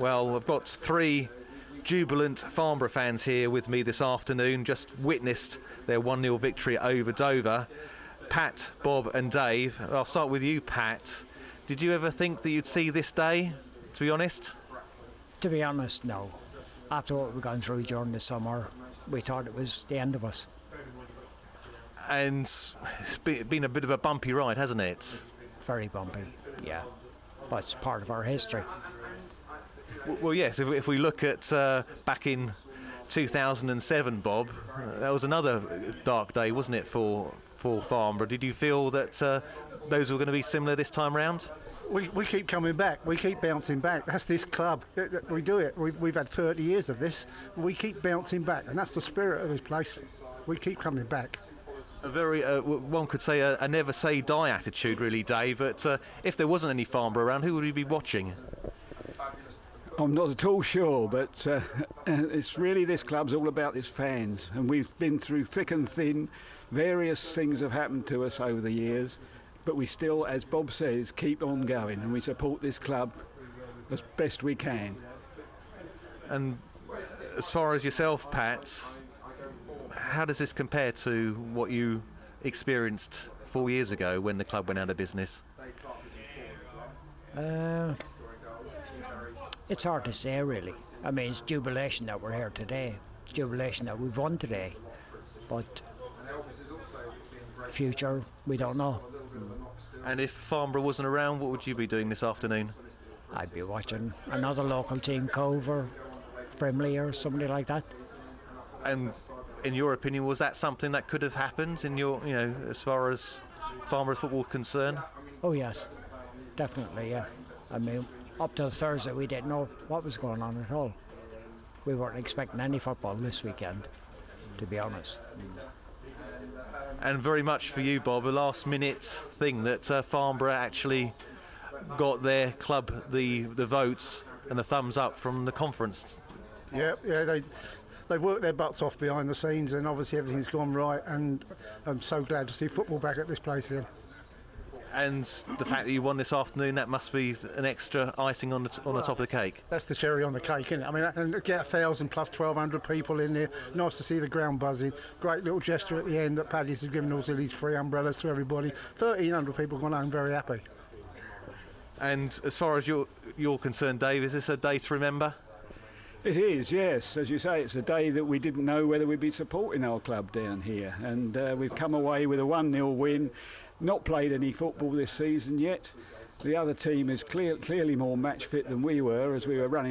Well, I've got three jubilant Farnborough fans here with me this afternoon, just witnessed their 1-0 victory over Dover. Pat, Bob and Dave, I'll start with you, Pat. Did you ever think that you'd see this day, to be honest? To be honest, no. After what we've gone through during the summer, we thought it was the end of us. And it's been a bit of a bumpy ride, hasn't it? Very bumpy, yeah. But it's part of our history. Well, yes, if we look at back in 2007, Bob, that was another dark day, wasn't it, for Farnborough? Did you feel that those were going to be similar this time round? We keep coming back, we keep bouncing back. That's this club. We do it. We've had 30 years of this. We keep bouncing back, and that's the spirit of this place. We keep coming back. A very, one could say, a never say die attitude, really, Dave. But if there wasn't any Farnborough around, who would we be watching? I'm not at all sure, but it's really, this club's all about its fans, and we've been through thick and thin. Various things have happened to us over the years, but we still, as Bob says, keep on going, and we support this club as best we can. And as far as yourself, Pat, how does this compare to what you experienced 4 years ago when the club went out of business? It's hard to say, really. I mean, it's jubilation that we're here today. It's jubilation that we've won today. But future, we don't know. And if Farnborough wasn't around, what would you be doing this afternoon? I'd be watching another local team, Cove or Frimley or somebody like that. And in your opinion, was that something that could have happened in your, as far as Farnborough football concerned? Oh yes, definitely, yeah. I mean, up till Thursday we didn't know what was going on at all. We weren't expecting any football this weekend, to be honest. And very much for you, Bob, a last minute thing that Farnborough actually got their club the votes and the thumbs up from the conference. Yeah, they worked their butts off behind the scenes, and obviously everything's gone right, and I'm so glad to see football back at this place again. And the fact that you won this afternoon, that must be an extra icing on the top of the cake. That's the cherry on the cake, isn't it? I mean, and get 1,000 plus 1,200 people in there. Nice to see the ground buzzing. Great little gesture at the end that Paddy's has given also these free umbrellas to everybody. 1,300 people gone home very happy. And as far as you're concerned, Dave, is this a day to remember? It is, yes. As you say, it's a day that we didn't know whether we'd be supporting our club down here, and we've come away with a 1-0 win. Not played any football this season yet. The other team is clearly more match fit than we were, as we were running